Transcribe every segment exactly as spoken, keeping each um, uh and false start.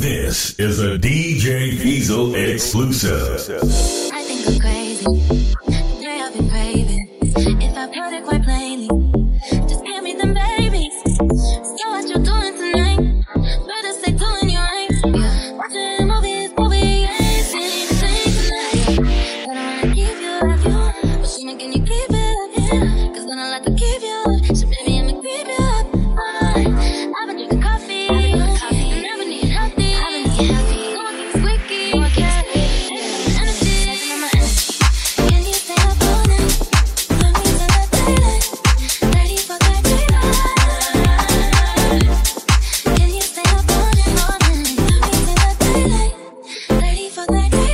This is a D J Diesel exclusive. I think I'm crazy. Today I've been craving. If I put it quite plainly, just hand me them babies. So what you doing tonight? Better stay doing your right. Yeah. Watching movies, movies, ain't seen the same tonight. But I wanna keep you, have you. But she making you keep it up, yeah. Cause then I like to keep you up. So baby, I'ma keep you up. Uh, I've been drinking coffee. And I've been eating healthy. I've been eating healthy. No one keeps squeaky. No one keeps squeaky. Energy, taking on my energy. Can you stay up all night? Let me till the daylight. Ready for that daylight. Can you stay up all night, all night? Let me till the daylight. Ready for that daylight.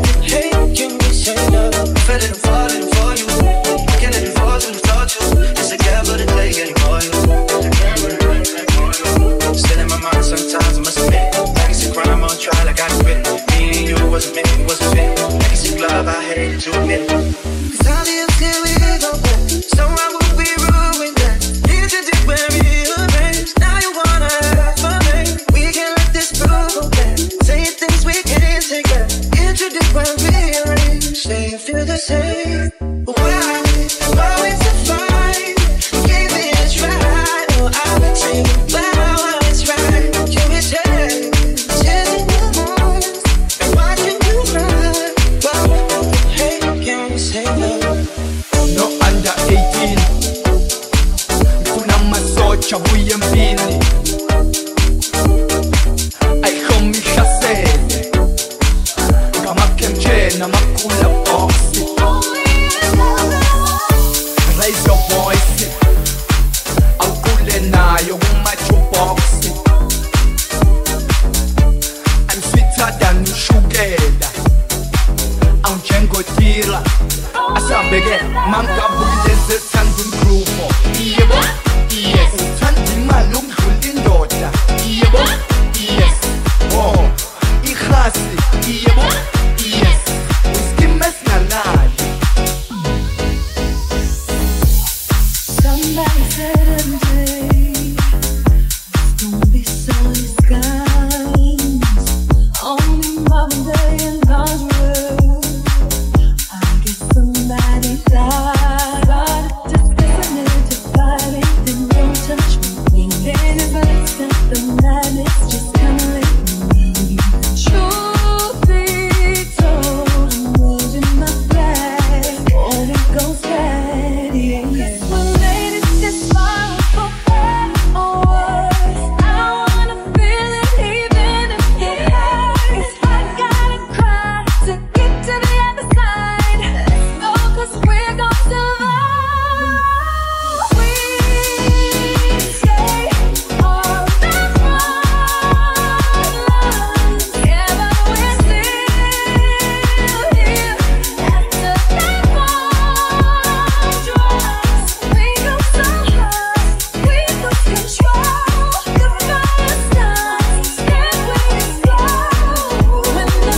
Fall in for you, I can't let it fall to the touch you. It's chabuye mpini ayihomihlasele ngamakemtshena makula boxi. Raise your voice awukule nayo kuma-jukebox. I'm sweeter than ushukela awunjengotira asambeke mangabulile zethanda umgruvo. Yebo, yes, uthanda imali ukudlula indoda. Yebo, yes, oh, ikhasi. Yebo, yes, uskime singalali. Somebody said every day don't be so disguised. Only Mother Day in God's world. I guess somebody died. But just listening to fighting, then don't touch me. Then if I accept the madness, just come with me. Truth be told, I'm losing my flag. All it goes bad, yeah, yeah. When ladies just smile for better or worse, I wanna feel it even if it hurts. I gotta cry to get to the other side. Let's go, 'cause we're gon' survive. We stay on the front lines. Yeah, but we're still here after that one dress. We go so high, we lose control. The fire starts, then we explode. When the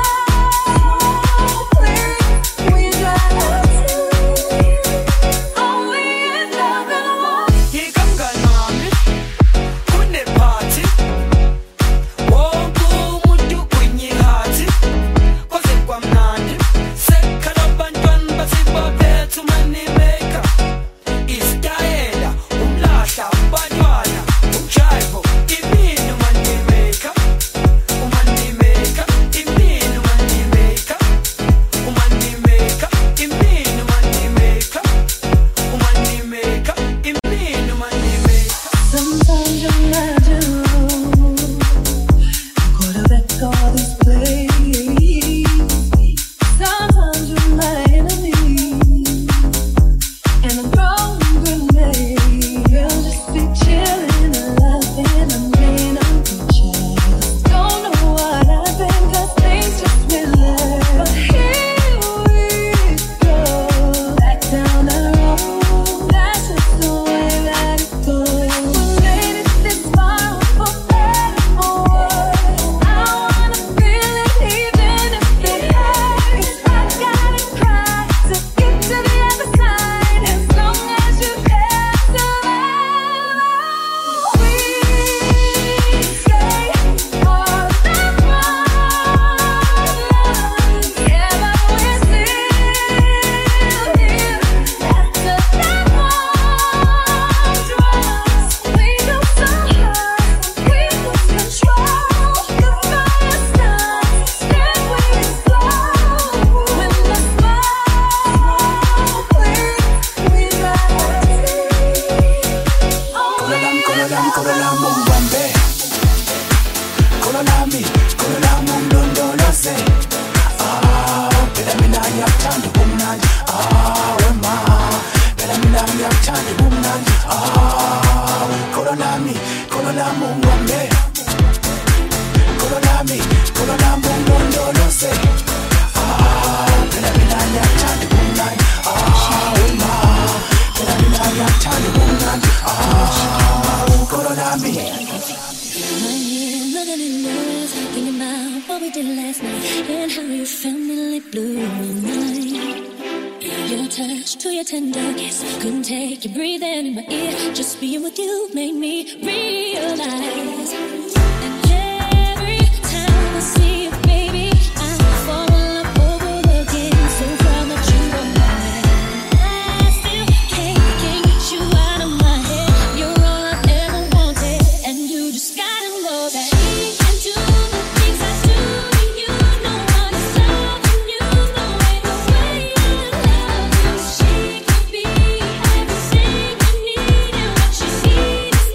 smoke clears, we drive our tears. Oh, we end up in a war. Ikanganami kune party wonke umuntu kwinyihati kwaze kwamnandi sekhala abantwana basibophethe umanimeka isitayela umlahla ubantwana ujayivo imini umanimeka umanimeka imini umanimeka umanimeka imini umanimeka umanimeka imini umanimeka. Sometimes you're my dude, quarterback all these plays. Sometimes you're my enemy, and I'm throwing grenades. Girl, just be chillin' and laughing. I mean, I'm just don't know what happened, 'cause things just relax. But here we go, back down the road. That's just the way that it goes. When ladies they smile for better or worse, I wanna feel it even if it hurts. I gotta cry to get to the other side. As long as you care to love, we stay on the front lines. Yeah, but we're still here after that one dress. We go so high, we lose control. The fire starts, then we explode. When the smoke clears, we drive our tears. Oh, we Kololam, kololam, mumbambe. Kololami, kololami umlondoloze. Ah, phela mina ngiyakuthanda ubumnandi. Ah, wema, phela mina ngiyakuthanda ubumnandi. Ah, kololami, kololami umbambe. Kololami, kololami umlondoloze. Ah, phela mina ngiyakuthanda ubumnandi. Ah, wema, phela mina ngiyakuthanda ubumnandi. Ah, kololami. looking in your eyes, thinking about what we did last night and how you finally blew my mind. Your touch to your tender kiss, couldn't take your breathing in my ear. Just being with you made me realize. And every time I see you, baby, I fall in love over again. So proud that you are mine. I still can't, can't get you out of my head. You're all I've ever wanted, and you just gotta know that. She could be everything you need and what you need is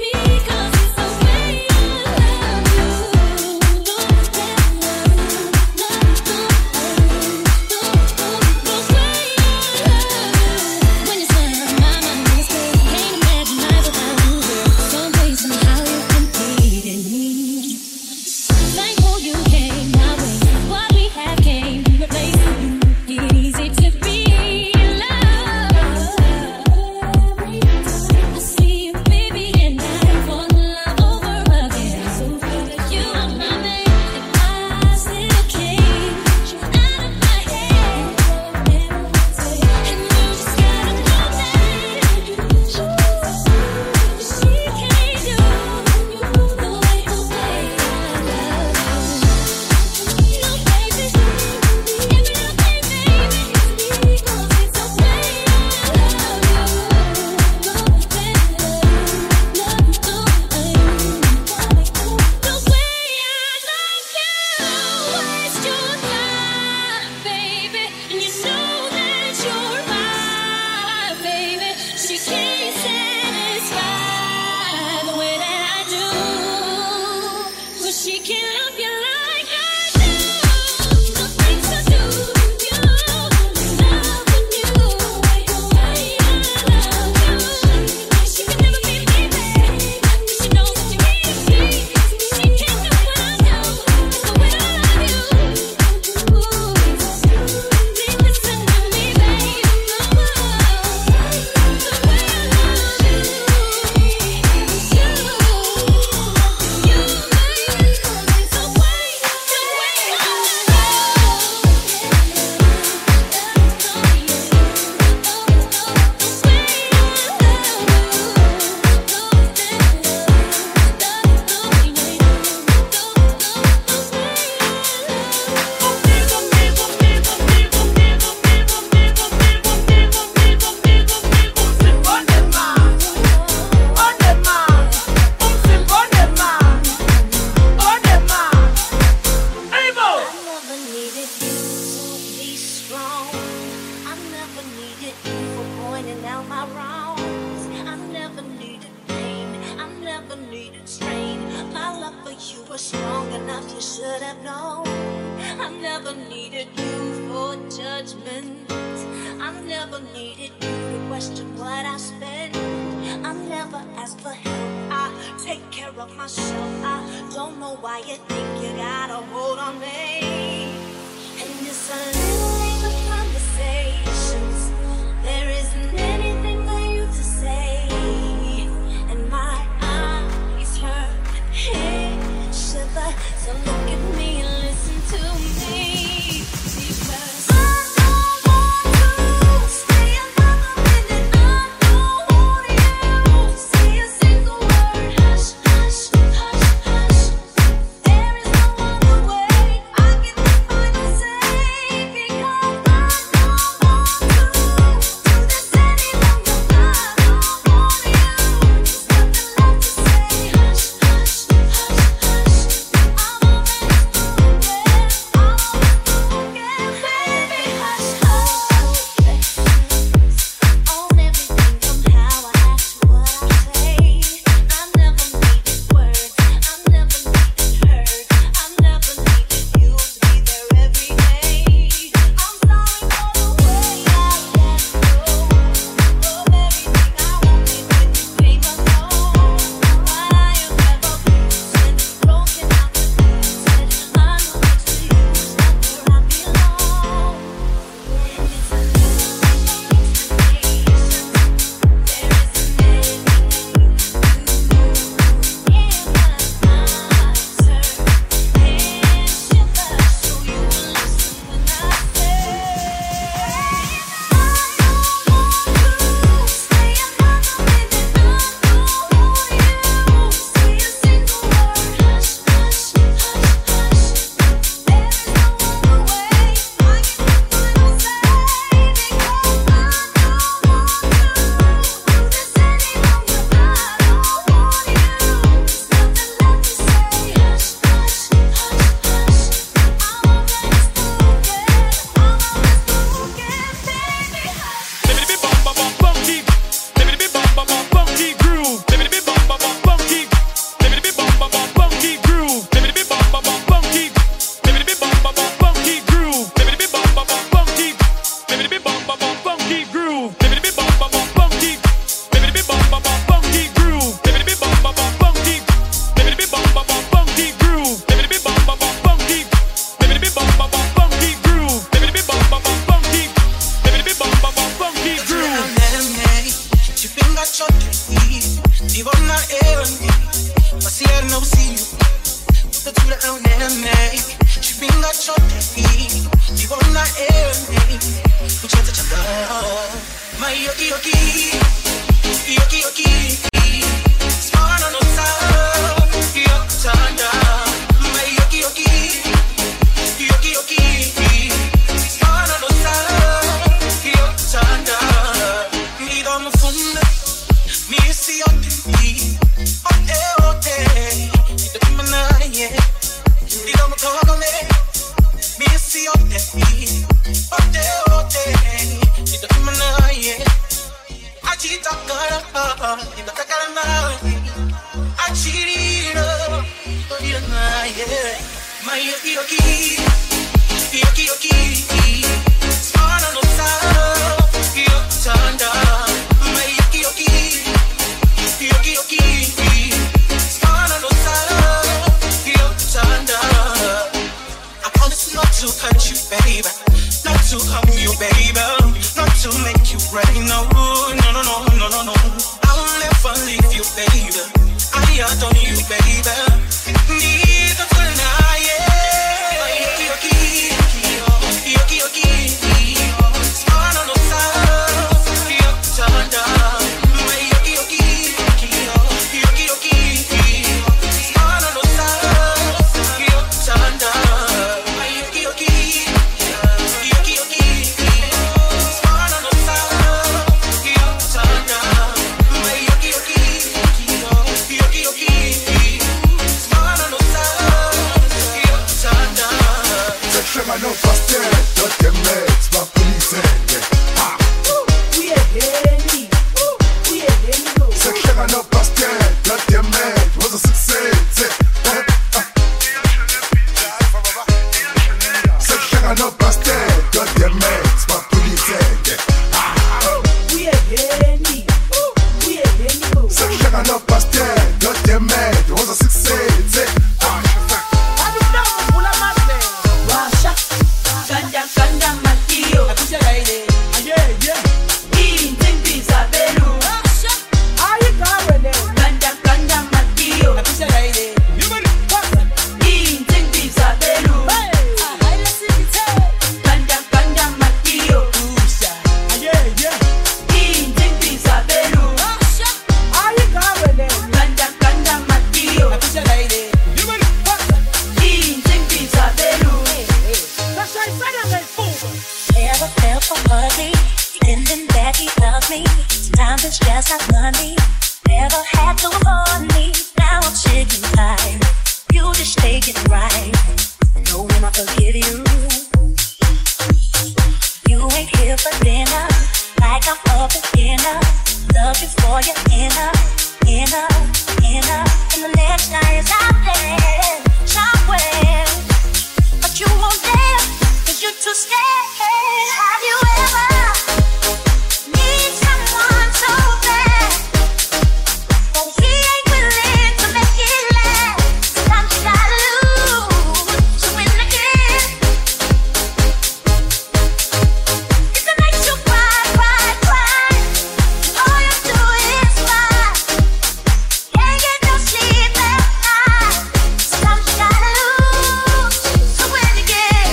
were strong enough, you should have known. I never needed you for judgment. I never needed you to question what I spend. I never asked for help, I take care of myself. I don't know why you think you got a hold on me. And it's a little late for conversations. There isn't anything for you to say. And my eyes hurt, head shiver. So look at me and listen to me. Because I don't want to stay another minute. I don't want you to say a single word. Hush, hush, hush, hush. There is no other way I can define or say. Because I don't want to do this any longer. I don't want you. There's nothing left to say. Hush, hush, hush, hush. I'm already spoken. I'm already spoken. Baby, hush, hush. Own everything from how I act to what I say. I never needed words. I never needed hurt. I never needed you to be there every day. I'm sorry for the way I let go of everything I wanted when you came along. But I am never bruised, broken out to pieces. I know next to you is not where I belong. And it's a little late for expectations. There isn't anything you can do. Yeah, my eyes hurt, head shiver. So you will listen when I say I don't want to stay another minute. I don't want you to say a single word. Hush, hush, hush, hush. There is no other way I can define or say. Because I don't want to do this any longer. I don't want you. There's nothing left to say. Hush, hush, hush, hush. I'm already spoken. I'm already spoken. Baby, hush. Baby, bum bum bum funky. Baby, bum bum bum funky groove. Baby, bum bum bum funky. Baby, bum bum bum funky groove. Baby, bum bum bum funky. Baby, bum bum bum funky groove. Baby, bum bum bum funky. Baby, bum bum bum funky groove. Baby, bum bum bum funky. Baby, bum bum bum funky groove. Baby, bum bum bum funky. Baby, bum bum bum funky groove. Baby, bum bum bum funky. Baby, bum bum bum funky groove. Baby, bum bum bum funky. Baby, bum bum bum funky groove. Shaka no pastel, no damage, was a success. Washa, ganda ganda matio. Yeah, yeah. Inti Isabelu. Washa, ayi kawe ne. Ganda ganda matio. Inti Isabelu. Hey, let's see it. Ganda ganda matio. Usha, yeah, yeah. Inti Isabelu. Washa, ayi kawe ne. Ganda ganda matio. Inti Isabelu. Never felt so ugly, pretending that he loved me. Sometimes it's just not money. Never had to avoid me. Now I'm sick and tired. You just take it right. Know when I forgive you. You ain't here for dinner, like I'm up for dinner. Love you for your inner, inner, inner. And the next guy is out there, somewhere. But you won't dare, cause you're too scared. Have you ever need someone so bad, but he ain't willing to make it last? Sometimes you gotta lose to win again. If it makes you cry, cry, cry, all you do is cry. Can't get no sleep at night. Sometimes you gotta lose to win again.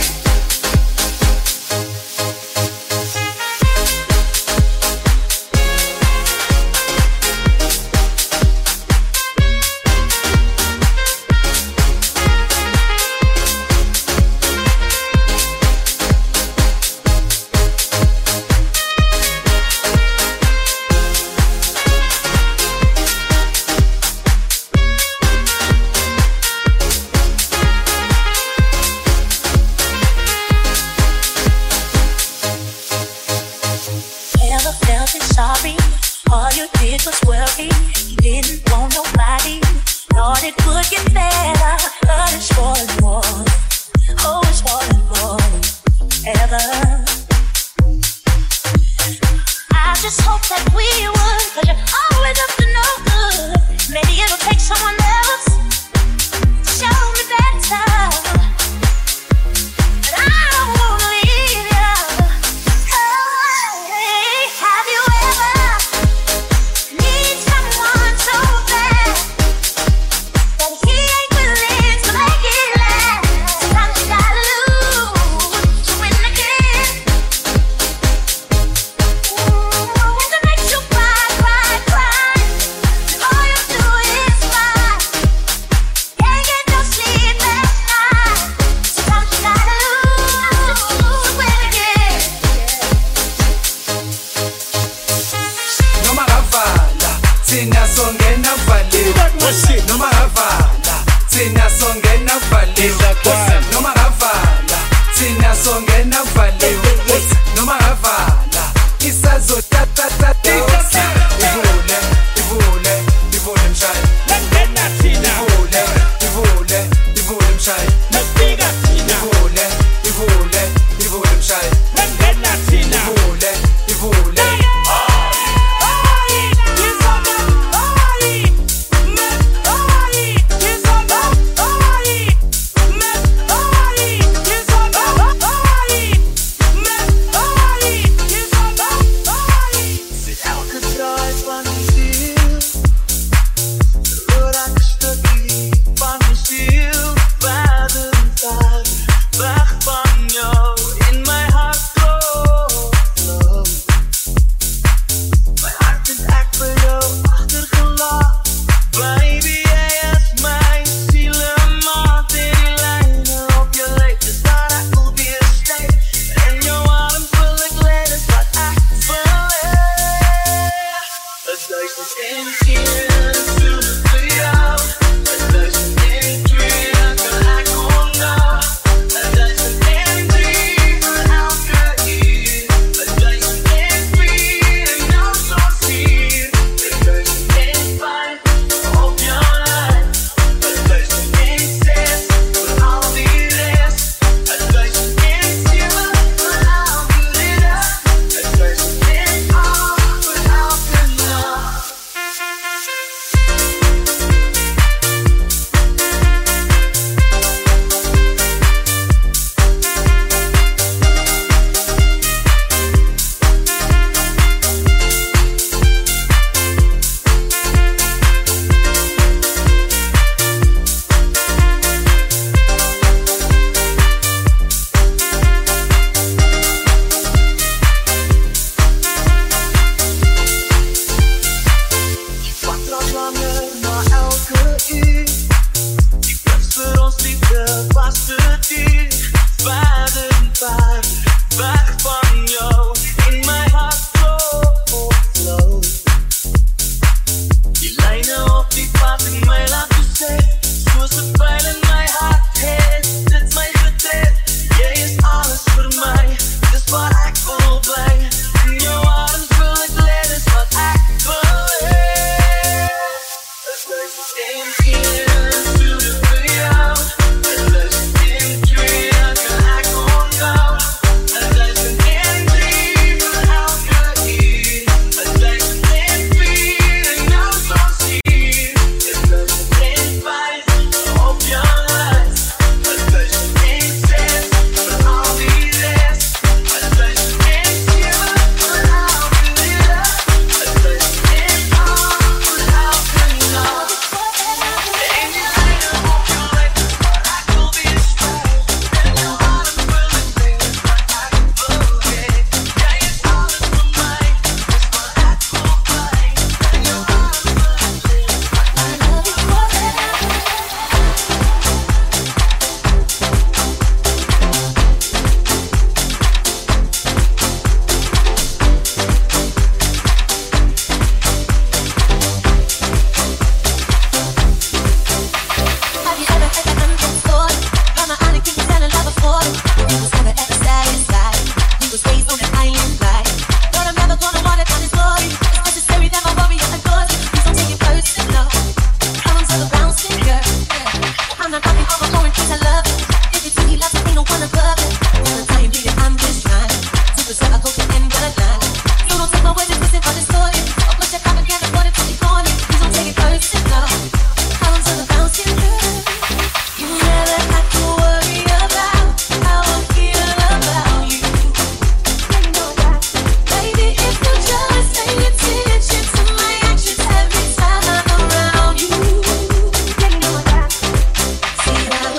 Never felt it sorry. All you did was worry. You didn't want nobody. Thought it would get better, but it's falling more. Oh, it's falling more. Ever. I just hope that we would, cause you're always up to no good. Maybe it'll take someone else to show me better. But I don't wanna leave you. Hey, have you ever need someone so bad, but he ain't willing to make it last? Sometimes you gotta lose to win again. If it makes you cry, cry, cry, all you do is cry. Can't get no sleep at night. Sometimes you gotta lose to win again. Noma ngavala, thina songena valiwe. Noma ngavala, thina songena valiwe. Noma ngavala, thina songena valiwe. Noma ngavala, isazotata dosa. Ivule, ivule, ivule mshaya. Ivule, ivule, ivule mshaya. Ivule, ivule, ivule mshaya. Ivule, ivule. Alcatraz. See that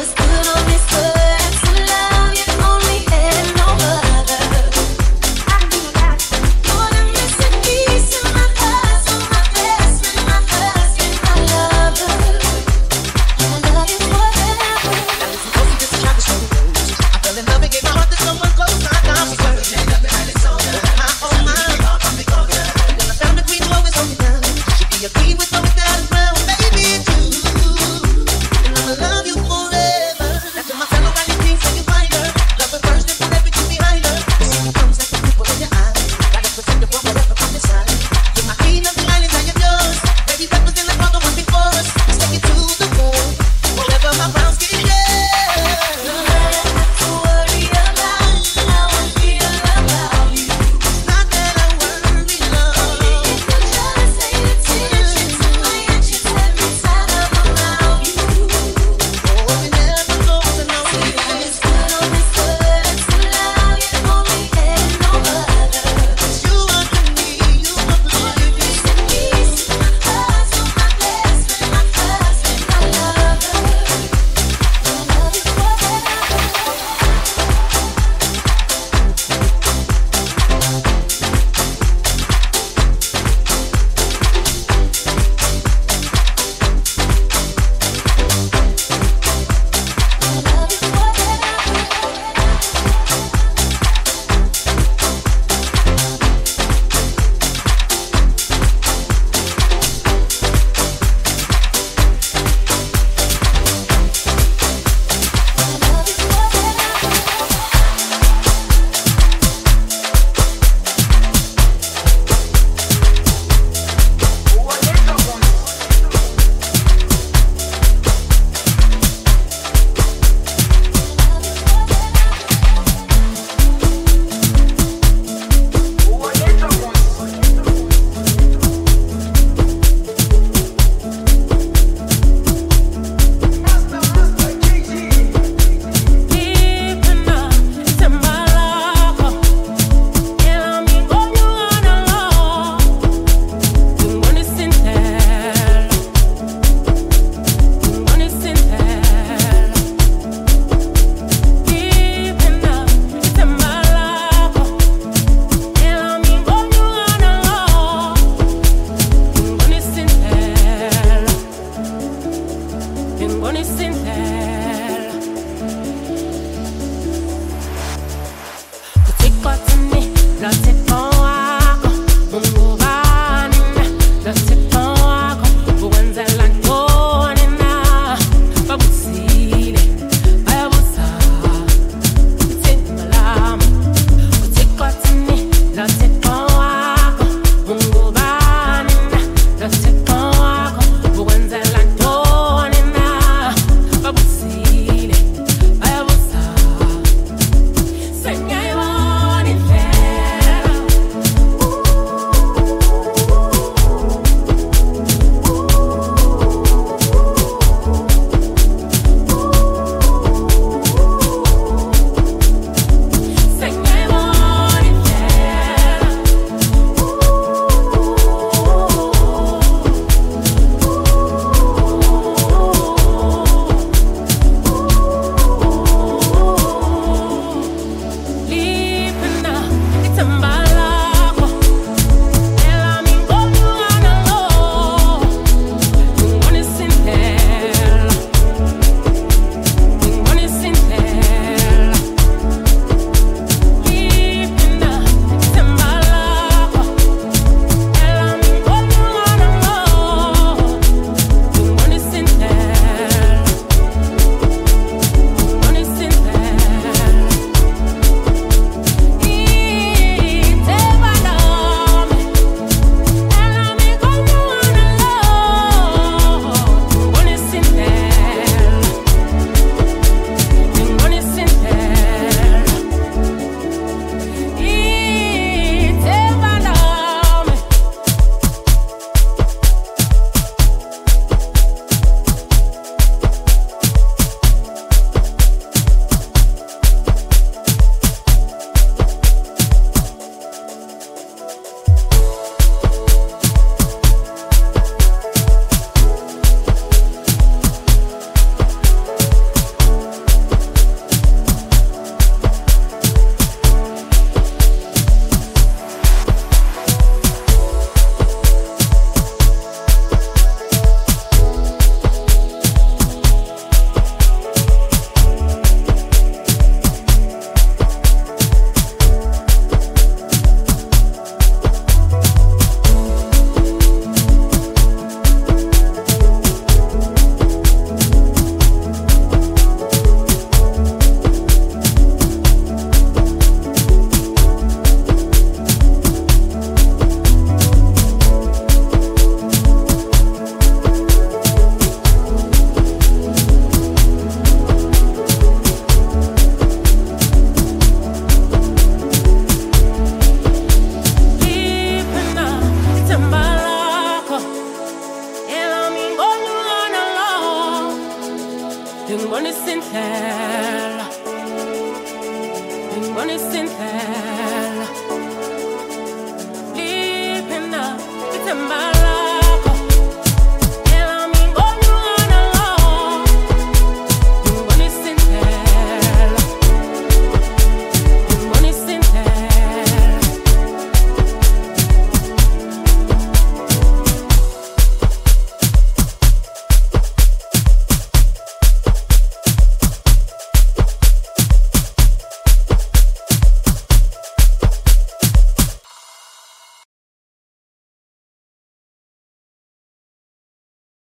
ela me engolou na ló. Dingoni sintela, dingoni sintela.